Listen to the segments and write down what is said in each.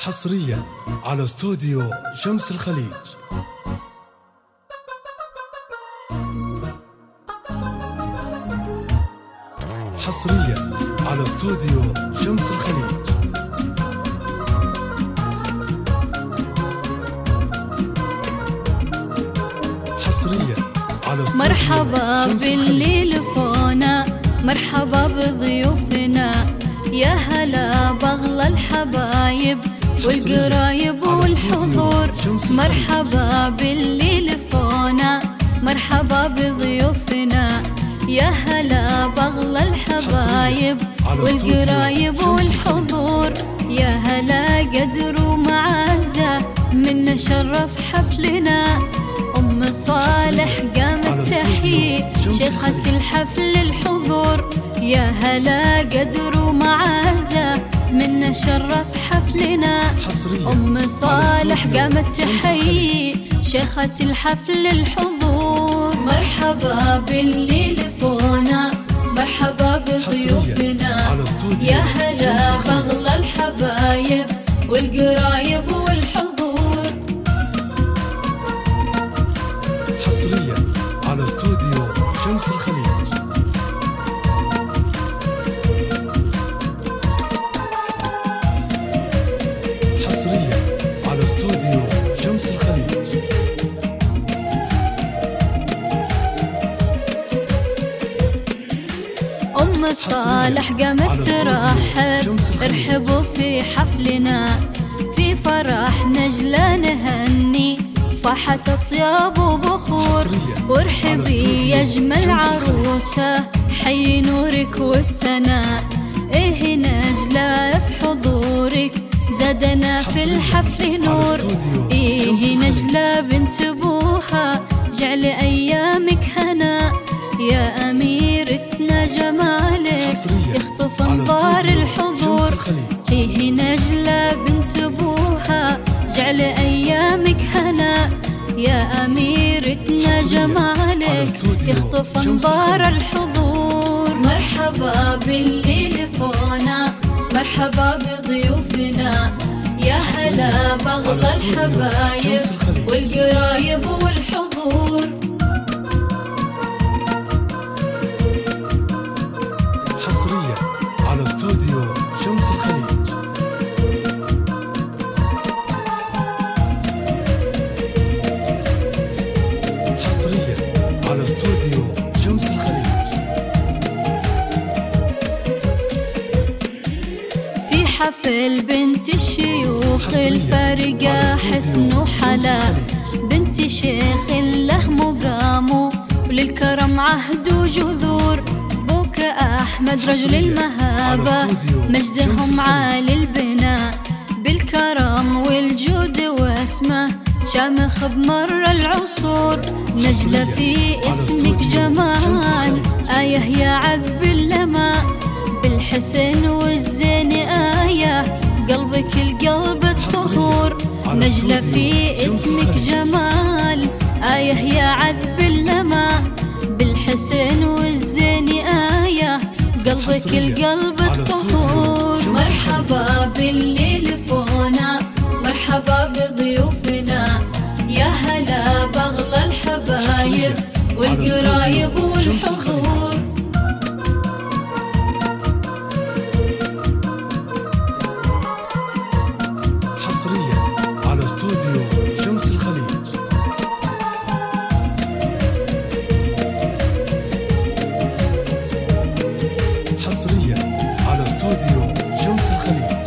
حصريا على استوديو شمس الخليج. حصريا على استوديو شمس الخليج. حصريا على استوديو مرحبا باللي لفونا، مرحبا بضيوفنا، يا هلا بغلى الحبايب والقرايب والحضور. مرحبا باللي لفونا، مرحبا بضيوفنا، يا هلا بغلى الحبايب والقرايب والحضور. يا هلا قدر ومعزة منا شرف حفلنا، أم صالح قامت تحيي شيخة الحفل الحضور. يا هلا قدر ومعزة منا شرف حفلنا، أم صالح قامت تحيي شيخة الحفل الحضور. مرحبا باللي لفونا، مرحبا بضيوفنا، يا هلا بغلى الحبايب والقرايب والحضور. حصريا على استوديو شمس الخليج. حصريا على استوديو شمس الخليج. أم صالح قامت ترحب، ارحبوا في حفلنا، في فرح نجلة نهني، فاحت أطياب وبخور. وارحبي يا أجمل عروسة، حي نورك والسناء، إيه نجلة في حضورك زادنا في الحفل نور. إيه نجلة بنت أبوها جعل أيامك هنا، يا أميرتنا جمالك يخطف أنظار الحضور. إيه نجلة بنت أبوها جعل أيامك هنا، يا أميرتنا جمالك يخطف أنظار الحضور. مرحبا باللي لفونا، مرحبا بضيوفنا، يا هلا بغلى الحبايب والقرايب والحضور. حصريا على استوديو شمس الخليج. حصريا على استوديو شمس الخليج. في حفل بنت الشيوخ الفارقة حسن وحلا، بنت شيخ له مقام وللكرم عهد وجذور. بوك أحمد رجل المهابة مجدهم عالي البناء، بالكرم والجود واسمه شامخ بمر العصور. نجلة في اسمك جمال، آية يا عذب اللماء، بالحسن والزين آية قلبك القلب الطهور. نجلة في اسمك جمال، آية يا عذب اللماء، بالحسن والزين آية قلبك القلب الطهور. مرحبا باللي لفونا، مرحبا بضيوفنا، يا هلا بغلى الحبايب والقرايب والحضور. حصريا على استوديو شمس الخليج. حصريا على استوديو شمس الخليج.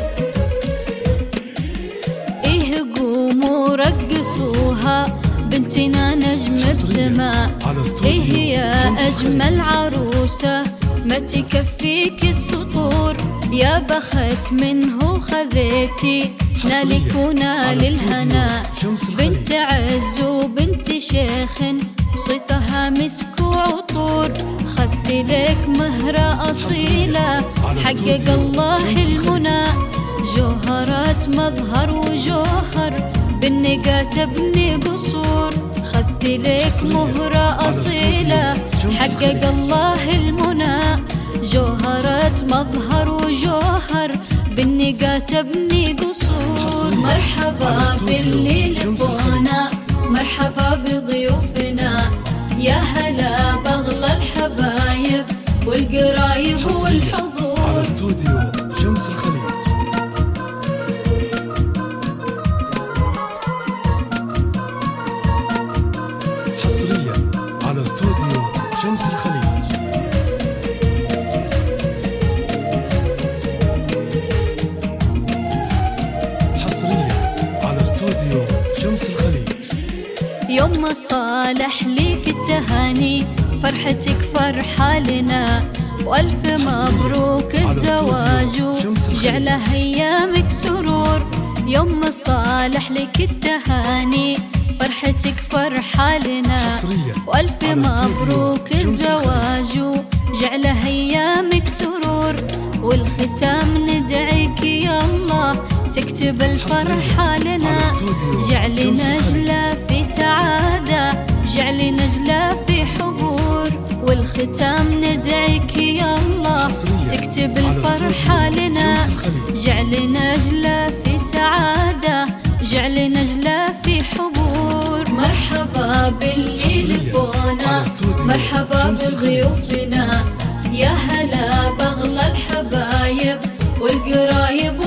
إيه قوموا رقصوها بنتنا نجم بسماء، إيه يا أجمل عروسة ما تكفيك السطور. يا بخت منه خذيتي نالك ونال الهنا، بنت عز وبنت شيخ صيتها مسك وعطور. خذت لك مهرة أصيلة حقق الله المنى، جوهرات مظهر وجوهر بالنقا تبني قصور. خذت لك مهرة أصيلة حقق الله المنى، جوهرات مظهر وجوهر بالنقا تبني قصور. مرحبا باللي لفونا، مرحبا بضيوفنا، يا هلا بأغلى الحبايب والقرايب والحضور. على استوديو شمس الخليج. حصريا على استوديو شمس الخليج. حصريا على استوديو شمس الخليج. يوم صالح ليك التهاني، فرحتك فرحة لنا، وألف مبروك الزواج جعله أيامك سرور. يوم صالح لك التهاني، فرحتك فرحة لنا، وألف مبروك الزواج جعله أيامك سرور. والختام ندعيك يا الله تكتب الفرحة لنا، جعل نجلة في سعادة، جعل نجلة في حبور. والختام ندعيك يا الله تكتب الفرحة لنا، جعل نجلة في سعادة، جعل نجلة في حبور. مرحبا باللي لفونا، مرحبا بضيوفنا، يا هلا بأغلى الحبايب والقرايب